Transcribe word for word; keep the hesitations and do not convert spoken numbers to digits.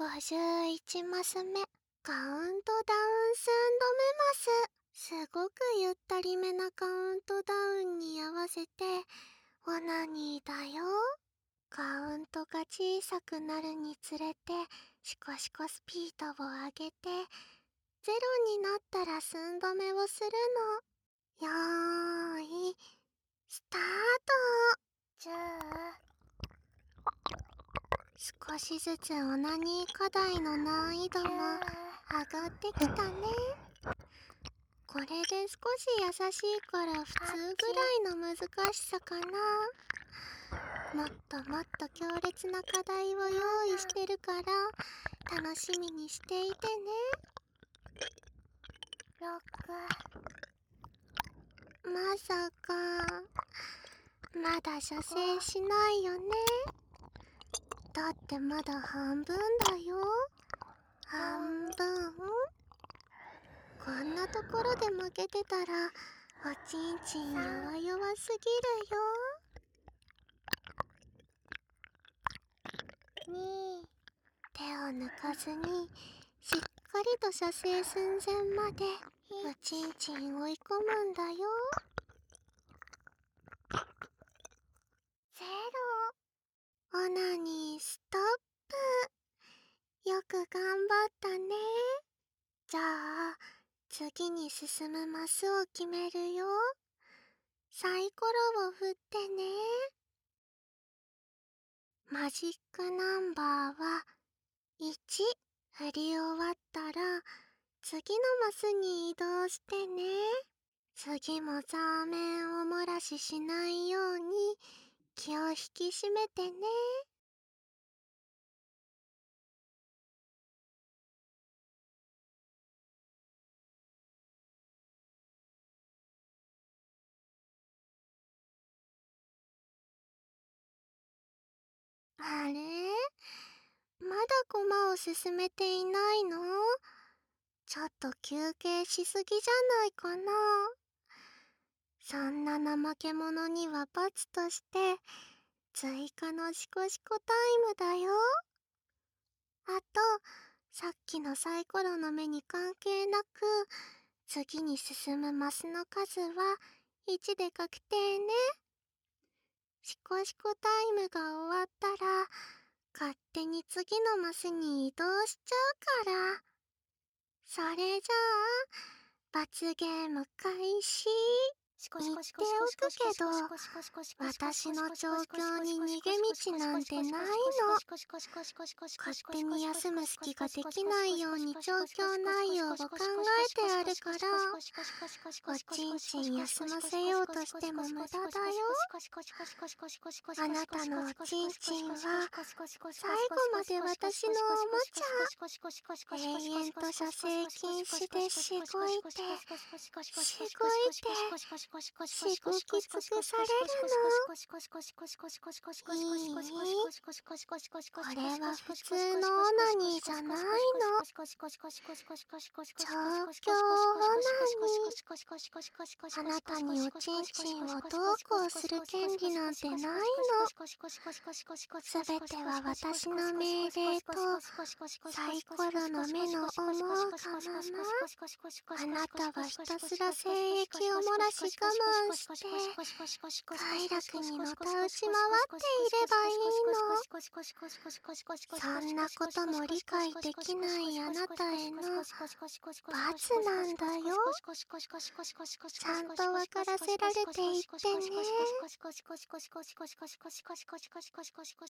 ごじゅういちマス目、カウントダウン寸止めマス。すごくゆったりめなカウントダウンに合わせて、オナニーだよ。カウントが小さくなるにつれて、シコシコスピードを上げて、ゼロになったら寸止めをするの。よーい、スタート。じゃあ、少しずつオナニー課題の難易度も上がってきたね。これで少し優しいから普通ぐらいの難しさかな。もっともっと強烈な課題を用意してるから楽しみにしていてね。ろく、まさかまだ射精しないよね。だってまだ半分だよ。半分。こんなところで負けてたらおちんちん弱々すぎるよ。に、手を抜かずにしっかりと射精寸前までおちんちん追い込むんだよ。ゼロ。オナニーストップ。よく頑張ったね。じゃあ次に進むマスを決めるよ。サイコロを振ってね。マジックナンバーはいち。振り終わったら次のマスに移動してね。次もザーメンを漏らししないように気を引き締めてね。あれ？まだコマを進めていないの？ちょっと休憩しすぎじゃないかな。そんな怠け者には罰として追加のシコシコタイムだよ。あとさっきのサイコロの目に関係なく次に進むマスの数はいちで確定ね。シコシコタイムが終わったら勝手に次のマスに移動しちゃうから。それじゃあ罰ゲーム開始。言っておくけど私の状況に逃げ道なんてないの。勝手に休む隙ができないように状況内容を考えてあるから、おちんちん休ませようとしても無駄だよ。あなたのおちんちんは最後まで私のおもちゃ。永遠と射精禁止でしごいてしごいてしごき尽くされるの。いい？これは普通のオナニーじゃないの。状況オナニー。あなたにおちんちんをどうこうする権利なんてないの。すべては私の命令とサイコロの目の思うがまま。あなたはひたすら精液を漏らし我慢して快楽にのたうち回っていればいいの。そんなことも理解できないあなたへの罰なんだよ。ちゃんと分からせられていってね。